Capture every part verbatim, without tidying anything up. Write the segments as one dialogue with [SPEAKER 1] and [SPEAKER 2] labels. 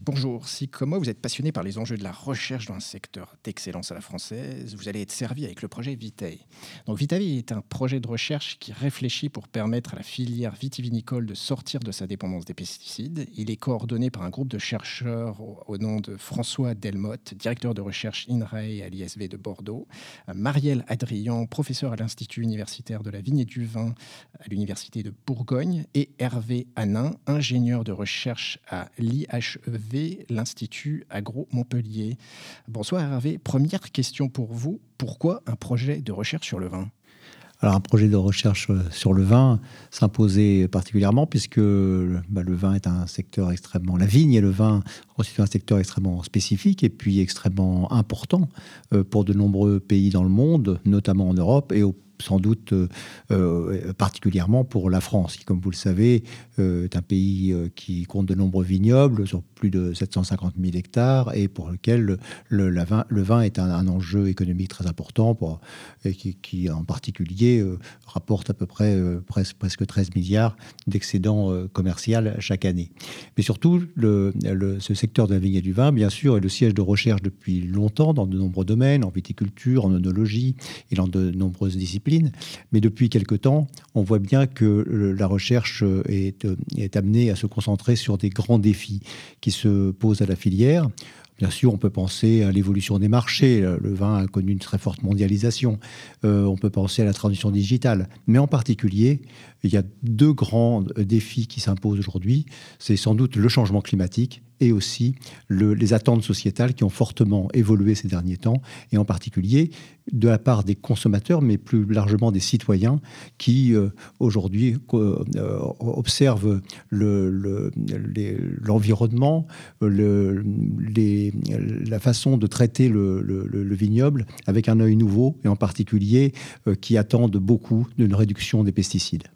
[SPEAKER 1] Bonjour, si comme moi vous êtes passionné par les enjeux de la recherche dans un secteur d'excellence à la française, vous allez être servi avec le projet Vitae. Donc Vitae est un projet de recherche qui réfléchit pour permettre à la filière vitivinicole de sortir de sa dépendance des pesticides. Il est coordonné par un groupe de chercheurs au, au nom de François Delmotte, directeur de recherche INRAE à l'I S V de Bordeaux, Marielle Adrian, professeur à l'Institut universitaire de la vigne et du vin à l'Université de Bourgogne, et Hervé Hanin, ingénieur de recherche à l'I H E V, l'Institut Agro Montpellier. Bonsoir Hervé, première question pour vous, pourquoi un projet de recherche sur le vin ?
[SPEAKER 2] Alors un projet de recherche sur le vin s'imposait particulièrement puisque bah, le vin est un secteur extrêmement... La vigne et le vin constituent un secteur extrêmement spécifique et puis extrêmement important euh, pour de nombreux pays dans le monde, notamment en Europe et au sans doute euh, euh, particulièrement pour la France, qui, comme vous le savez, euh, est un pays euh, qui compte de nombreux vignobles, sur plus de sept cent cinquante mille hectares, et pour lequel le, le, la vin, le vin est un, un enjeu économique très important, pour, et qui, qui en particulier euh, rapporte à peu près euh, presque, presque treize milliards d'excédents euh, commercial chaque année. Mais surtout, le, le, ce secteur de la vigne et du vin, bien sûr, est le siège de recherche depuis longtemps dans de nombreux domaines, en viticulture, en œnologie et dans de nombreuses disciplines. Mais depuis quelque temps, on voit bien que la recherche est, est amenée à se concentrer sur des grands défis qui se posent à la filière. Bien sûr, on peut penser à l'évolution des marchés. Le vin a connu une très forte mondialisation. Euh, on peut penser à la transition digitale. Mais en particulier, il y a deux grands défis qui s'imposent aujourd'hui. C'est sans doute le changement climatique et aussi le, les attentes sociétales qui ont fortement évolué ces derniers temps, et en particulier de la part des consommateurs, mais plus largement des citoyens qui, euh, aujourd'hui, euh, observent le, le, les, l'environnement, le, les, la façon de traiter le, le, le vignoble avec un œil nouveau, et en particulier euh, qui attendent beaucoup d'une réduction des pesticides.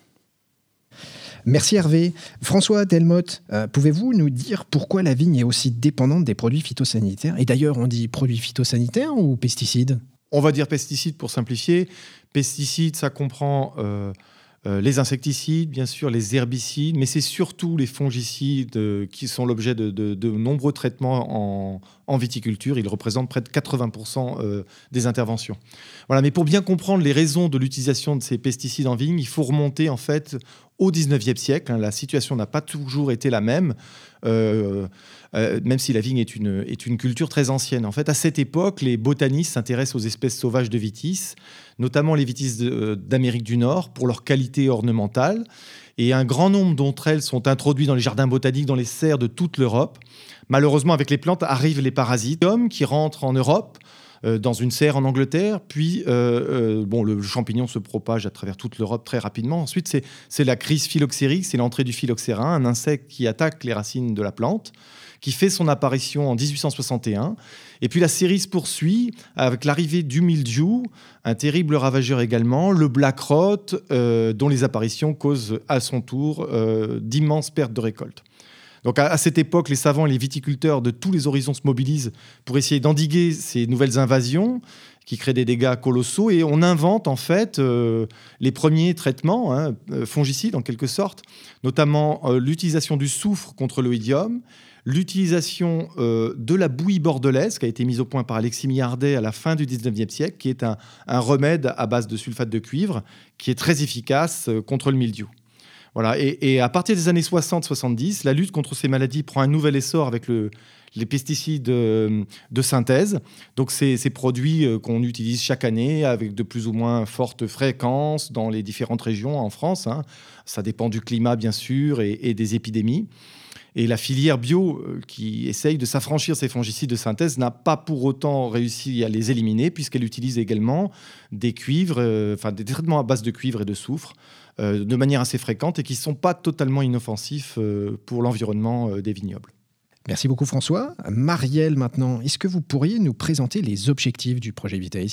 [SPEAKER 1] Merci Hervé. François Delmotte, euh, pouvez-vous nous dire pourquoi la vigne est aussi dépendante des produits phytosanitaires ? Et d'ailleurs, on dit produits phytosanitaires ou pesticides ?
[SPEAKER 3] On va dire pesticides pour simplifier. Pesticides, ça comprend euh, euh, les insecticides, bien sûr, les herbicides, mais c'est surtout les fongicides euh, qui sont l'objet de, de, de nombreux traitements en, en viticulture. Ils représentent près de quatre-vingts pour cent euh, des interventions. Voilà, mais pour bien comprendre les raisons de l'utilisation de ces pesticides en vigne, il faut remonter en fait au dix-neuvième siècle. Hein. La situation n'a pas toujours été la même. Euh, euh, même si la vigne est une, est une culture très ancienne. En fait, à cette époque, les botanistes s'intéressent aux espèces sauvages de vitis, notamment les vitis de, d'Amérique du Nord, pour leur qualité ornementale. Et un grand nombre d'entre elles sont introduites dans les jardins botaniques, dans les serres de toute l'Europe. Malheureusement, avec les plantes arrivent les parasites qui rentrent en Europe, euh, dans une serre en Angleterre. Puis, euh, euh, bon, le champignon se propage à travers toute l'Europe très rapidement. Ensuite, c'est, c'est la crise phylloxérique, c'est l'entrée du phylloxérin, un insecte qui attaque les racines de la plante, qui fait son apparition en dix-huit cent soixante et un. Et puis la série se poursuit avec l'arrivée du mildiou, un terrible ravageur également, le black rot, euh, dont les apparitions causent à son tour euh, d'immenses pertes de récolte. Donc à, à cette époque, les savants et les viticulteurs de tous les horizons se mobilisent pour essayer d'endiguer ces nouvelles invasions qui créent des dégâts colossaux, et on invente en fait euh, les premiers traitements hein, fongicides en quelque sorte, notamment euh, l'utilisation du soufre contre l'oïdium, l'utilisation euh, de la bouillie bordelaise qui a été mise au point par Alexis Millardet à la fin du dix-neuvième siècle, qui est un, un remède à base de sulfate de cuivre qui est très efficace euh, contre le mildiou. Voilà. Et, et à partir des années soixante soixante-dix, la lutte contre ces maladies prend un nouvel essor avec le, les pesticides euh, de synthèse. Donc ces, ces produits euh, qu'on utilise chaque année avec de plus ou moins forte fréquence dans les différentes régions en France. Hein. Ça dépend du climat bien sûr et, et des épidémies. Et la filière bio euh, qui essaye de s'affranchir ces fongicides de synthèse n'a pas pour autant réussi à les éliminer, puisqu'elle utilise également des cuivres, euh, enfin des traitements à base de cuivre et de soufre euh, de manière assez fréquente et qui ne sont pas totalement inoffensifs euh, pour l'environnement euh, des vignobles.
[SPEAKER 1] Merci beaucoup François. Marielle maintenant, est-ce que vous pourriez nous présenter les objectifs du projet Vitae, s'il vous plaît ?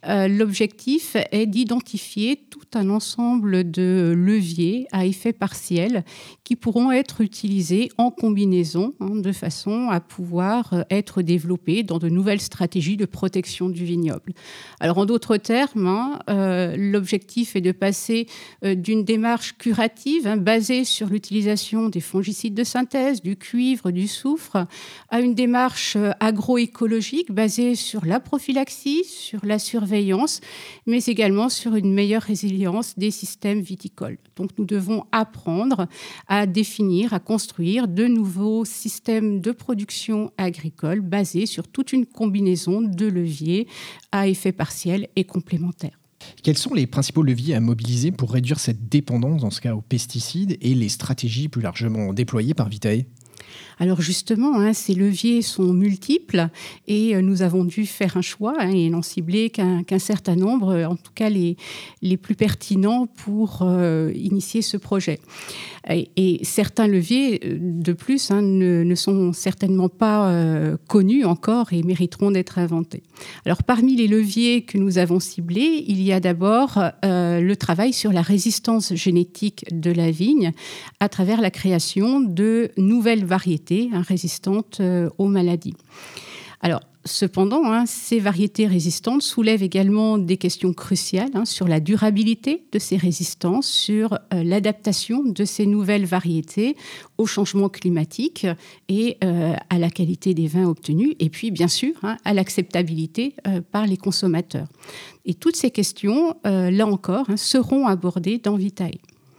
[SPEAKER 4] Euh, l'objectif est d'identifier tout un ensemble de leviers à effet partiel qui pourront être utilisés en combinaison hein, de façon à pouvoir être développés dans de nouvelles stratégies de protection du vignoble. Alors en d'autres termes, hein, euh, l'objectif est de passer euh, d'une démarche curative hein, basée sur l'utilisation des fongicides de synthèse, du cuivre, du soufre, à une démarche euh, agroécologique basée sur la prophylaxie, sur la surveillance, mais également sur une meilleure résilience des systèmes viticoles. Donc nous devons apprendre à définir, à construire de nouveaux systèmes de production agricole basés sur toute une combinaison de leviers à effet partiel et complémentaires.
[SPEAKER 1] Quels sont les principaux leviers à mobiliser pour réduire cette dépendance, dans ce cas aux pesticides, et les stratégies plus largement déployées par Vitae ?
[SPEAKER 4] Alors justement, hein, ces leviers sont multiples et euh, nous avons dû faire un choix hein, et n'en cibler qu'un, qu'un certain nombre, en tout cas les, les plus pertinents pour euh, initier ce projet. Et, et certains leviers, de plus, hein, ne, ne sont certainement pas euh, connus encore et mériteront d'être inventés. Alors parmi les leviers que nous avons ciblés, il y a d'abord euh, le travail sur la résistance génétique de la vigne à travers la création de nouvelles variétés hein, résistantes euh, aux maladies. Alors, cependant, hein, ces variétés résistantes soulèvent également des questions cruciales hein, sur la durabilité de ces résistances, sur euh, l'adaptation de ces nouvelles variétés au changement climatique et euh, à la qualité des vins obtenus, et puis bien sûr hein, à l'acceptabilité euh, par les consommateurs. Et toutes ces questions, euh, là encore, hein, seront abordées dans Vitae.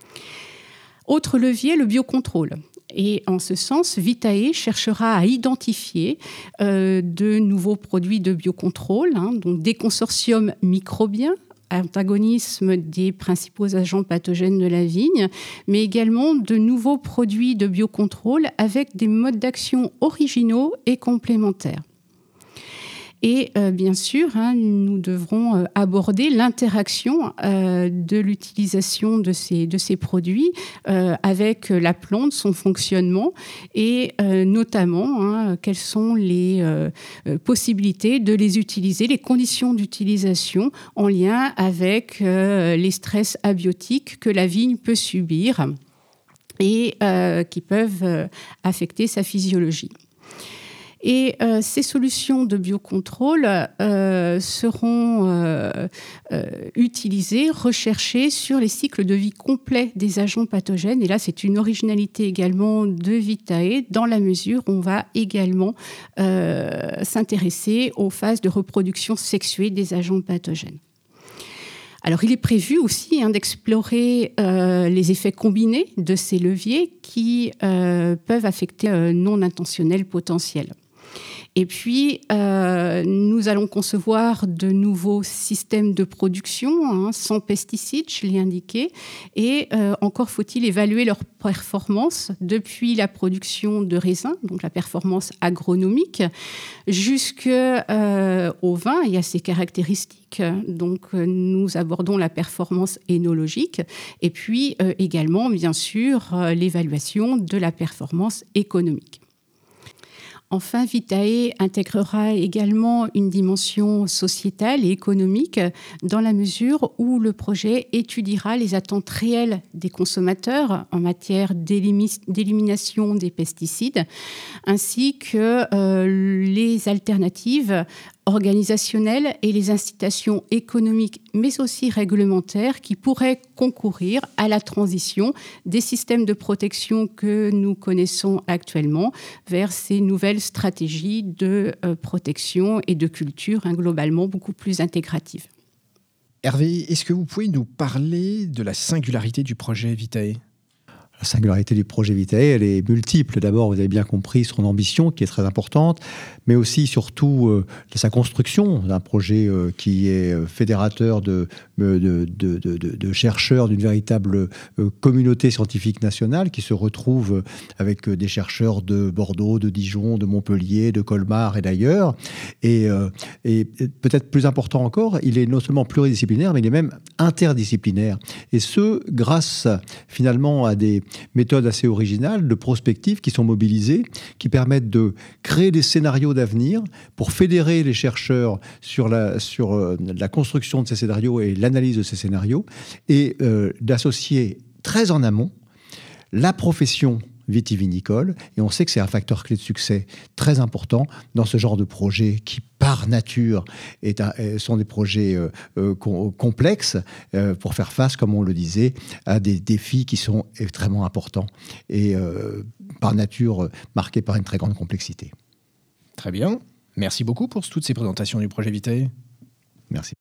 [SPEAKER 4] Autre levier, le biocontrôle. Et en ce sens, Vitae cherchera à identifier euh, de nouveaux produits de biocontrôle, hein, donc des consortiums microbiens, antagonisme des principaux agents pathogènes de la vigne, mais également de nouveaux produits de biocontrôle avec des modes d'action originaux et complémentaires. Et euh, bien sûr, hein, nous devrons euh, aborder l'interaction euh, de l'utilisation de ces, de ces produits euh, avec la plante, son fonctionnement, et euh, notamment hein, quelles sont les euh, possibilités de les utiliser, les conditions d'utilisation en lien avec euh, les stress abiotiques que la vigne peut subir et euh, qui peuvent euh, affecter sa physiologie. Et euh, ces solutions de biocontrôle euh, seront euh, euh, utilisées, recherchées sur les cycles de vie complets des agents pathogènes. Et là, c'est une originalité également de Vitae, dans la mesure où on va également euh, s'intéresser aux phases de reproduction sexuée des agents pathogènes. Alors, il est prévu aussi hein, d'explorer euh, les effets combinés de ces leviers qui euh, peuvent affecter euh, non intentionnels potentiels. Et puis, euh, nous allons concevoir de nouveaux systèmes de production hein, sans pesticides, je l'ai indiqué, et euh, encore faut-il évaluer leur performance depuis la production de raisins, donc la performance agronomique, jusqu'au euh, vin et à ses caractéristiques. Donc, nous abordons la performance énologique et puis euh, également, bien sûr, euh, l'évaluation de la performance économique. Enfin, Vitae intégrera également une dimension sociétale et économique dans la mesure où le projet étudiera les attentes réelles des consommateurs en matière d'élimination des pesticides, ainsi que euh, les alternatives organisationnelles et les incitations économiques, mais aussi réglementaires, qui pourraient concourir à la transition des systèmes de protection que nous connaissons actuellement vers ces nouvelles stratégies de euh, protection et de culture hein, globalement beaucoup plus intégratives.
[SPEAKER 1] Hervé, est-ce que vous pouvez nous parler de la singularité du projet Vitae ?
[SPEAKER 2] La singularité du projet Vitae, elle est multiple. D'abord, vous avez bien compris son ambition, qui est très importante, mais aussi, surtout, euh, sa construction d'un projet euh, qui est fédérateur de, de, de, de, de, de chercheurs d'une véritable euh, communauté scientifique nationale, qui se retrouve avec des chercheurs de Bordeaux, de Dijon, de Montpellier, de Colmar et d'ailleurs. Et, euh, et peut-être plus important encore, il est non seulement pluridisciplinaire, mais il est même interdisciplinaire. Et ce, grâce finalement à des méthodes assez originales de prospective qui sont mobilisées, qui permettent de créer des scénarios d'avenir pour fédérer les chercheurs sur la, sur, euh, la construction de ces scénarios et l'analyse de ces scénarios, et euh, d'associer très en amont la profession vitivinicole, et on sait que c'est un facteur clé de succès très important dans ce genre de projet qui, par nature, est un, sont des projets euh, euh, complexes euh, pour faire face, comme on le disait, à des défis qui sont extrêmement importants et euh, par nature marqués par une très grande complexité.
[SPEAKER 1] Très bien. Merci beaucoup pour toutes ces présentations du projet Vitae.
[SPEAKER 2] Merci.